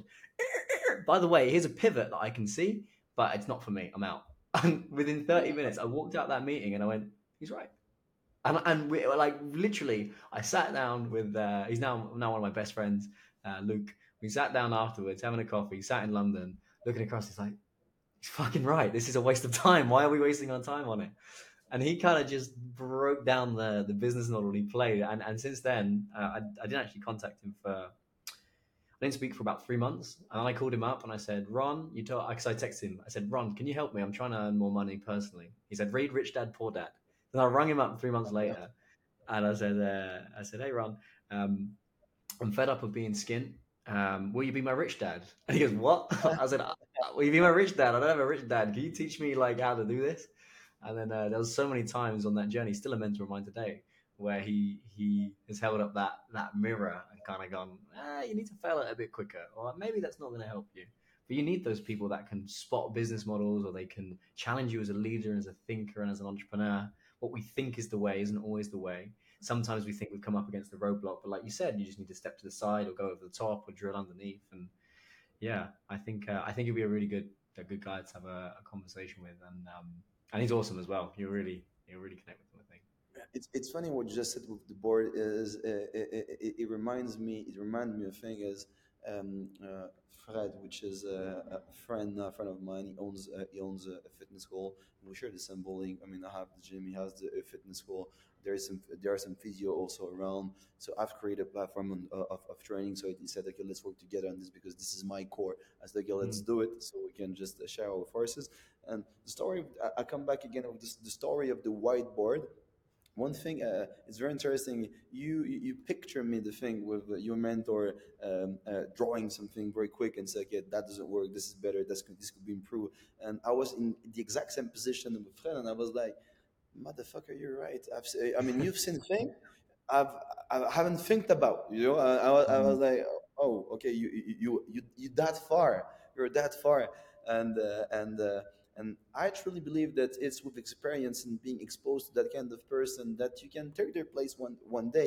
By the way, here's a pivot that I can see, but it's not for me. I'm out." And within thirty minutes, I walked out that meeting and I went, "He's right." And and we were like literally, I sat down with uh, he's now now one of my best friends, uh, Luke. We sat down afterwards, having a coffee, sat in London, looking across. He's like, "He's fucking right. This is a waste of time. Why are we wasting our time on it?" And he kind of just broke down the the business model he played. And and since then, uh, I I didn't actually contact him for I didn't speak for about three months. And then I called him up and I said, "Ron, you told," because I texted him. I said, "Ron, can you help me? I'm trying to earn more money personally." He said, "Read Rich Dad Poor Dad." Then I rang him up three months later and I said, uh, I said, "Hey, Ron, um, I'm fed up of being skint. Um, will you be my rich dad?" And he goes, "What?" I said, "Uh, "Will you be my rich dad? I don't have a rich dad. Can you teach me like how to do this?" And then uh, there was so many times on that journey, still a mentor of mine today, where he he has held up that that mirror and kind of gone, ah, "You need to fail it a bit quicker, or maybe that's not going to help you." But you need those people that can spot business models, or they can challenge you as a leader, and as a thinker, and as an entrepreneur. What we think is the way isn't always the way. Sometimes we think we've come up against the roadblock, but like you said, you just need to step to the side or go over the top or drill underneath. And yeah, I think uh, I think you'll be a really good a good guy to have a, a conversation with, and um, and he's awesome as well. You really you really connect with him, I think. It's it's funny what you just said with the board is uh, it, it, it reminds me it reminds me of thing is um, uh, Fred, which is a, a friend a friend of mine. He owns uh, he owns a, a fitness school. We share the same building. I mean, I have the gym. He has the uh, fitness school. There is some there are some physio also around. So I've created a platform on, uh, of, of training. So he said, okay, let's work together on this because this is my core. I said, okay, let's Mm. do it. So we can just uh, share our forces. And the story, I, I come back again with this, the story of the whiteboard. One thing uh, is very interesting. You, you you picture me the thing with uh, your mentor um, uh, drawing something very quick and say, okay, that doesn't work. This is better. This could, this could be improved. And I was in the exact same position with Fred, and I was like, motherfucker, you're right. I've, se- I mean, you've seen things I've I haven't think about. You know, I, I, was- I was Mm. like, oh, okay, you you you you you that far. You're that far, and uh, and uh, and I truly believe that it's with experience and being exposed to that kind of person that you can take their place one one day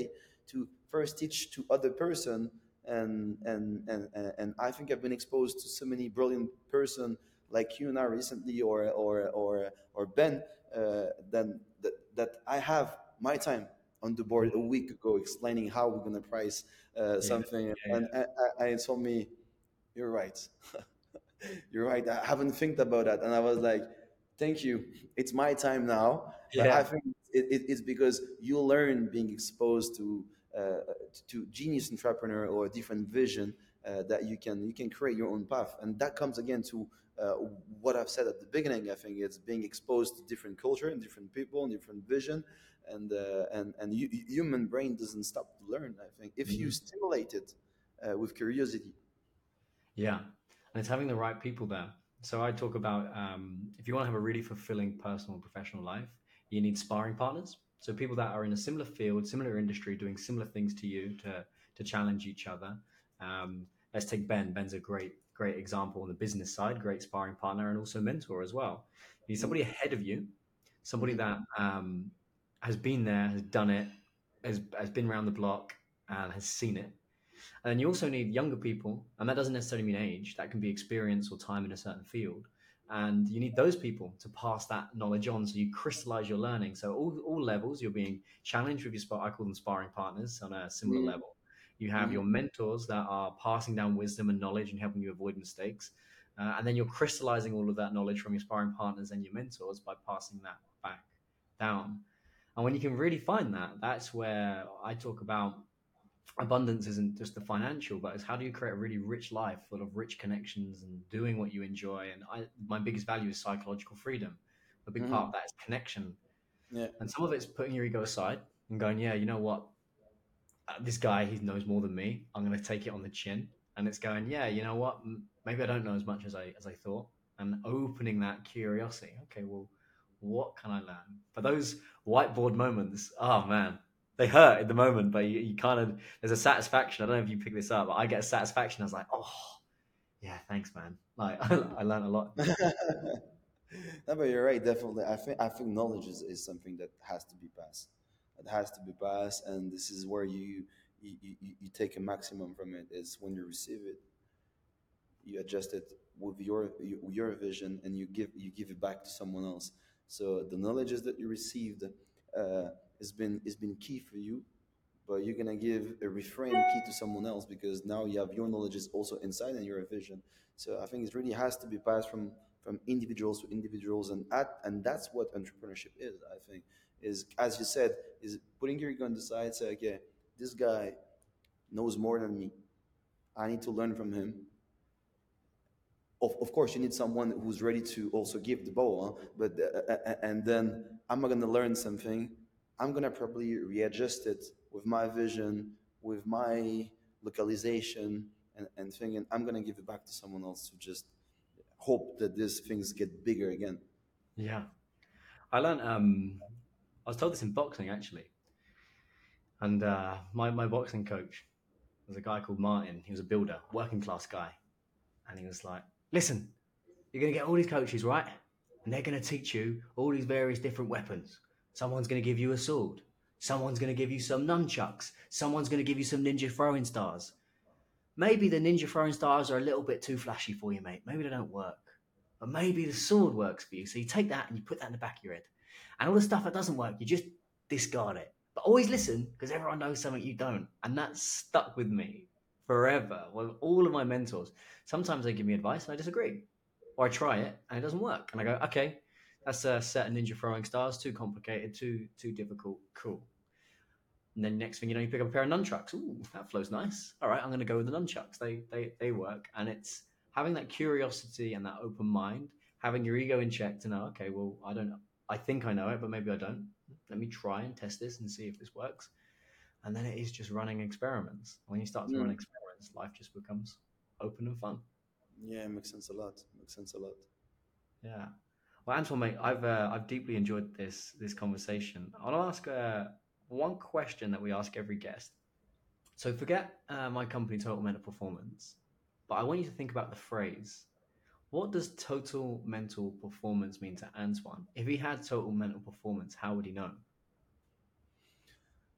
to first teach to other person. And and and and and I think I've been exposed to so many brilliant person like you and I recently, or or or or Ben, uh, then that, that I have my time on the board a week ago explaining how we're gonna price uh, Yeah, something, yeah, and I, I, I told me, "You're right, you're right. I haven't think about that," and I was like, "Thank you. It's my time now." But I yeah, think it, it, it's because you learn being exposed to uh, to genius entrepreneur or a different vision, uh, that you can you can create your own path, and that comes again to uh, what I've said at the beginning. I think it's being exposed to different culture and different people and different vision, and uh, and and you, human brain doesn't stop to learn. I think if you mhm, stimulate it uh, with curiosity. yeah. And it's having the right people there. So I talk about um, if you want to have a really fulfilling personal and professional life, you need sparring partners. So people that are in a similar field, similar industry, doing similar things to you to to challenge each other. Um, let's take Ben. Ben's a great great example on the business side, great sparring partner, and also mentor as well. You need somebody ahead of you, somebody Mm-hmm. that um, has been there, has done it, has has been around the block, and has seen it. And then you also need younger people, and that doesn't necessarily mean age. That can be experience or time in a certain field. And you need those people to pass that knowledge on, so you crystallize your learning. So all, all levels, you're being challenged with your spar. I call them sparring partners on a similar Mm-hmm. level. You have your mentors that are passing down wisdom and knowledge and helping you avoid mistakes. Uh, and then you're crystallizing all of that knowledge from your sparring partners and your mentors by passing that back down. And when you can really find that, that's where I talk about abundance isn't just the financial, but it's how do you create a really rich life full of rich connections and doing what you enjoy. And I, my biggest value is psychological freedom. A big part Mm-hmm. of that is connection, Yeah. and some of it's putting your ego aside and going, yeah, you know what, uh, this guy, he knows more than me. I'm going to take it on the chin, and it's going, yeah, you know what, maybe I don't know as much as I as I thought, and opening that curiosity. Okay, well, what can I learn? For those whiteboard moments, oh man, they hurt in the moment, but you, you kind of there's a satisfaction. I don't know if you pick this up, but I get a satisfaction. I was like, oh yeah, thanks, man. Like I, I learned a lot. No, but you're right. Definitely, I think I think knowledge is, is something that has to be passed. It has to be passed, and this is where you you, you, you take a maximum from it. Is when you receive it, you adjust it with your your vision, and you give you give it back to someone else. So the knowledges that you received uh, has been has been key for you, but you're gonna give a refrain key to someone else because now you have your knowledge is also inside and your vision. So I think it really has to be passed from from individuals to individuals, and at, and that's what entrepreneurship is. I think is, as you said, is putting your ego on the side. Say, okay, this guy knows more than me. I need to learn from him. Of, of course, you need someone who's ready to also give the ball, huh? But uh, uh, uh, and then I'm going to learn something. I'm going to probably readjust it with my vision, with my localization, and, and thinking I'm going to give it back to someone else to just hope that these things get bigger again. Yeah, I learned. Um, I was told this in boxing actually, and uh, my my boxing coach was a guy called Martin. He was a builder, working class guy, and he was like, "Listen, you're going to get all these coaches, right? And they're going to teach you all these various different weapons. Someone's going to give you a sword. Someone's going to give you some nunchucks. Someone's going to give you some ninja throwing stars. Maybe the ninja throwing stars are a little bit too flashy for you, mate. Maybe they don't work. But maybe the sword works for you. So you take that and you put that in the back of your head. And all the stuff that doesn't work, you just discard it. But always listen because everyone knows something you don't. And that stuck with me forever. Well, all of my mentors, sometimes they give me advice and I disagree. Or I try it and it doesn't work. And I go, okay, that's a set of ninja throwing stars, too complicated, too too difficult. Cool. And then next thing you know, you pick up a pair of nunchucks. Ooh, that flows nice. All right, I'm going to go with the nunchucks. They they they work, and it's having that curiosity and that open mind, having your ego in check to know, okay, well, I don't, I think I know it, but maybe I don't. Let me try and test this and see if this works. And then it is just running experiments. When you start to run Mm. experiments, life just becomes open and fun. Yeah, it makes sense a lot. Makes sense a lot. Yeah. Well, Antoine, mate, I've uh, I've deeply enjoyed this this conversation. I want to ask uh, one question that we ask every guest. So forget uh, my company, Total Mental Performance, but I want you to think about the phrase. What does total mental performance mean to Antoine? If he had total mental performance, how would he know?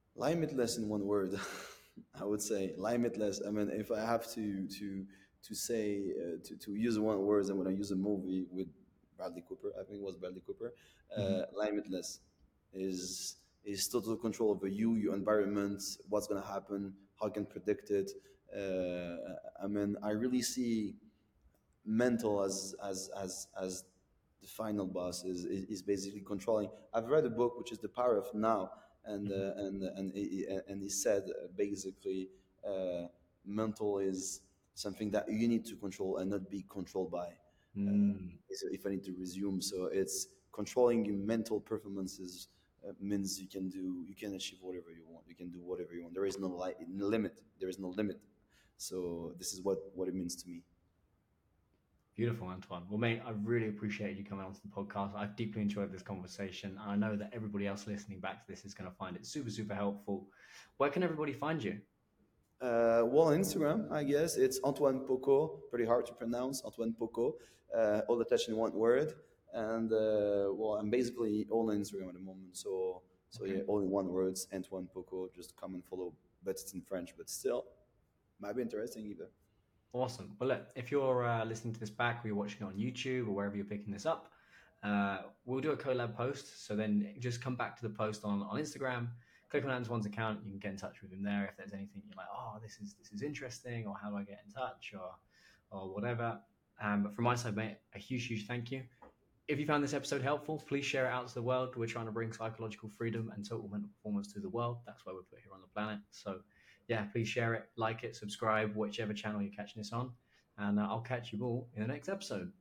Limitless in one word, I would say limitless. I mean, if I have to to to say uh, to to use one word, I'm gonna use a movie with Bradley Cooper. I think it was Bradley Cooper. Hmm. Uh, limitless is is total control over you, your environment, what's gonna happen, how you can predict it. Uh, I mean, I really see mental as as as as the final boss is, is is basically controlling. I've read a book which is The Power of Now, and Hmm. uh, and and he, and he said uh, basically uh, mental is something that you need to control and not be controlled by. Uh, Mm. so if I need to resume, so it's controlling your mental performances uh, means you can do you can achieve whatever you want. You can do whatever you want. There is no li- no limit. There is no limit. So this is what what it means to me. Beautiful, Antoine. Well, mate, I really appreciate you coming onto the podcast. I've deeply enjoyed this conversation. And I know that everybody else listening back to this is going to find it super, super helpful. Where can everybody find you? Uh, well, on Instagram, I guess it's Antoine Poco. Pretty hard to pronounce, Antoine Poco. Uh, all attached in one word. And uh, well, I'm basically all on Instagram at the moment. So, so Okay. yeah, all in one words, Antoine Poco. Just come and follow. But it's in French, but still might be interesting either. Awesome. Well, look, if you're uh, listening to this back or you're watching it on YouTube or wherever you're picking this up, uh, we'll do a collab post. So then just come back to the post on, on Instagram, click on Antoine's account. You can get in touch with him there if there's anything you're like, oh, this is this is interesting, or how do I get in touch, or or whatever. Um, but from my side, mate, a huge, huge thank you. If you found this episode helpful, please share it out to the world. We're trying to bring psychological freedom and total mental performance to the world. That's why we're put here on the planet. So, yeah, please share it, like it, subscribe, whichever channel you're catching this on. And uh, I'll catch you all in the next episode.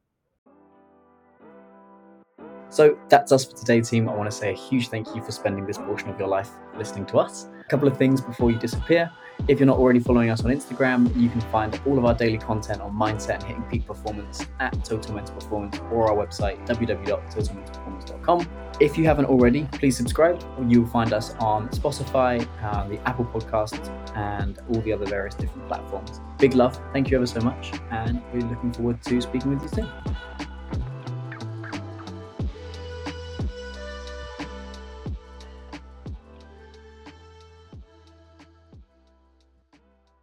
So that's us for today, team. I want to say a huge thank you for spending this portion of your life listening to us. A couple of things before you disappear. If you're not already following us on Instagram, you can find all of our daily content on mindset and hitting peak performance at Total Mental Performance, or our website, w w w dot total mental performance dot com. If you haven't already, please subscribe. You'll find us on Spotify, uh, the Apple Podcasts, and all the other various different platforms. Big love. Thank you ever so much. And we're looking forward to speaking with you soon.